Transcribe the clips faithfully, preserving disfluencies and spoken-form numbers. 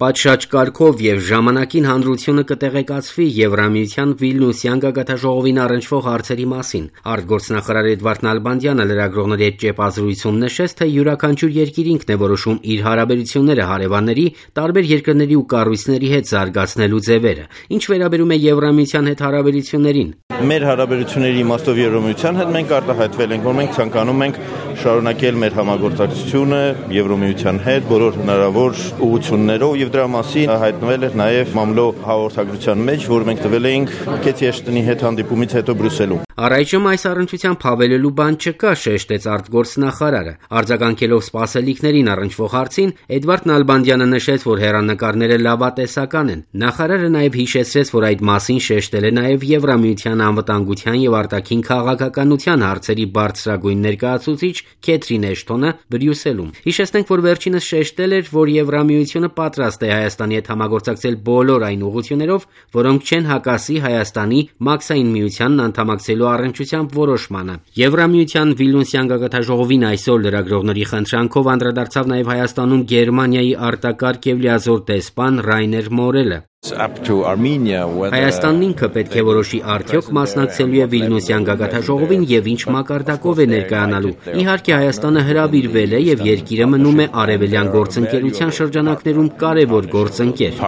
Պատշաճ կարգով եւ ժամանակին հանրությունը կտեղեկացվի Եվրամիության Վիլնյուսյան գագաթնաժողովին առնչվող հարցերի մասին։ Արտգործնախարար Էդվարդ Նալբանդյանը լրագրողների հետ ճեպազրույցում նշեց, թե յուրաքանչյուր երկիր ինքն է որոշում իր հարաբերությունները հարևանների, տարբեր երկրների ու կառույցների հետ զարգացնելու ձևերը։ Ինչ վերաբերում է Եվրամիության հետ հարաբերություններին, մեր հարաբերությունների իմաստով Եվրամիության հետ մենք արտահայտվել ենք, որ մենք ցանկանում ենք շարունակել մեր համագործակցությունը Եվրամիության հետ բոլոր հնարավոր ուղղություններով եւ դրա մասին հայտնվել էր նաեւ մամլո հաղորդագրության մեջ, որ մենք տվել էինք Քեթի Էշտոնի հետ հանդիպումից հետո Բրյուսելում։ Առայժմ այս առնչությամբ հավելելու բան չկա, շեշտեց արտգործնախարարը։ Արձագանքելով սպասելիքներին առնչվող հարցին, Էդվարդ Նալբանդյանը նշեց, որ հեռանկարները լավատեսական են։ Նախարարը նաեւ հիշեցրեց, որ այդ մասին շեշտել է նաեւ Եվրամիության անվտանգության եւ արտաքին քաղաքականության հարցերի բարձրագույն ներկայացուցիչ Քեթրին Էշտոնը Բրյուսելում։ Հիշեցնենք, որ վերջինս շեշտել էր, որ Եվրամիությունը պատրաստ է Հայաստանի հետ համագործակցել բոլոր այն ուղղություններով, որոնք չեն հակասի Հայաստանի Մաքսային միությանն անդամակցելու առնչությամբ որոշմանը։ Եվրամիության Վիլնյուսյան գագաթնաժողովին այսօր լրագրողների խնդրանքով անդրադարձավ նաև Հայաստանում Գերմանիայի արտակարգ եւ լիազոր դեսպան Ռայներ Մորելը։ Հայաստանն ինքը պետք է որոշի արդյոք մասնակցելու է Վիլնյուսյան գագաթնաժողովին եւ ինչ մակարդակով է ներկայանալու։ Իհարկե Հայաստանը հրավիրվել է եւ երկիրը մնում է արևելյան գործընկերության շրջանակներում կարևոր գործընկեր։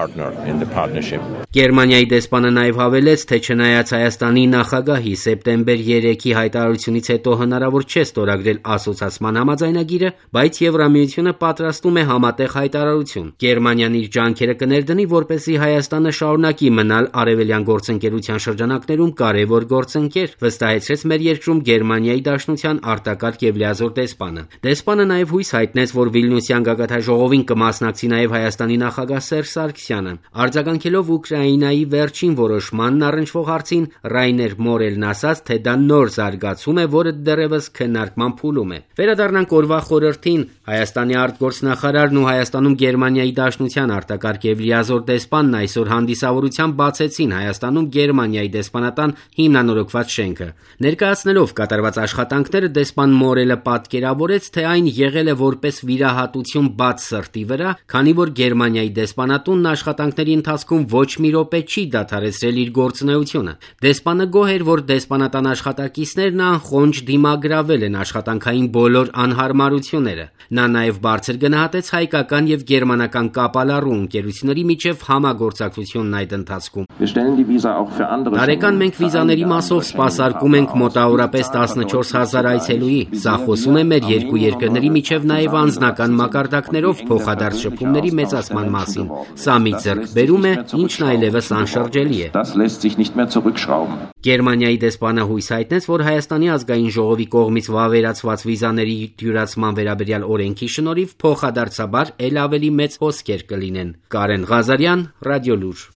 Գերմանիայի դեսպանը նաեւ հավելեց, թե չնայած Հայաստանի նախագահի սեպտեմբեր երեքի հայտարարությունից հետո հնարավոր չէ ստորագրել ասոցիացման համաձայնագիրը, բայց Եվրամիությունը պատրաստում է համատեղ հայտարարություն։ Գերմանիան իր ջանքերը կներդնի, որպեսզի Հայաստանը շարունակի մնալ արևելյան գործընկերության շրջանակներում կարևոր գործընկեր, վստահեցրեց մեր երկրում Գերմանիայի Դաշնության արտակարգ եւ լիազոր դեսպանը։ Դեսպանը նաեւ հույս հայտնեց, որ Վիլնյուսյան գագաթնաժողովին կմասնակցի նաեւ Հայաստանի նախագահ Սերժ Սարգսյանը։ Արձագանքելով Ուկրաինայի վերջին որոշմանն առնչվող հարցին, Ռայներ Մորելն ասաց, թե դա նոր զարգացում է, որը դեռևս քննարկման փուլում է։ Վերադառնանք օրվա խորհրդին, Հայաստանի արտգործնախարարն ու Հայաստանում Գերմանիայի Դաշնության արտակարգ եւ լիազոր դեսպանն այսօր հանդիսավորությամբ բացեցին Հայաստանում Գերմանիայի դեսպանատան հիմնանորոգված շենքը։ Ներկայացնելով կատարված աշխատանքները, դեսպան Մորելը պատկերավորեց, թե այն եղել է որպես վիրահատություն բաց սրտի վրա, քանի որ Գերմանիայի դեսպանատունն աշխատանքների ընթացքում ոչ մի րոպե չի դադարեցրել իր գործունեությունը։ Դեսպանը գոհ էր, որ դեսպանատան աշխատակիցներն անխոնջ դիմագրավել են աշխատանքային բոլոր անհարմարությունները։ Նա նաև բարձր գնահատեց հայկական եւ գերմանական կապալառու ընկերությունների միջև համագործակցությունն այդ ընթացքում։ Տարեկան մենք վիզաների մասով սպասարկում ենք մոտավորապես տասնչորս հազար այցելուի։ Սա խոսում է մեր երկու երկրների միջև նաև անձնական մակարդակներով փոխադարձ շփումների մեծացման մասին։ Սա մի ձեռքբերում է, ինչն այլևս անշրջելի է։ Գերմանիայի դեսպանը հույս հայտնեց, որ Հայաստանի ազգային ժողովի կողմից վավերացված վիզաների թյուրացման վերաբերյալ օրենքի շնորհիվ փոխադարձաբար ել ավելի մեծ հոսքեր կլինեն։ Կարեն Ղազարյան, Ռադիոլուր։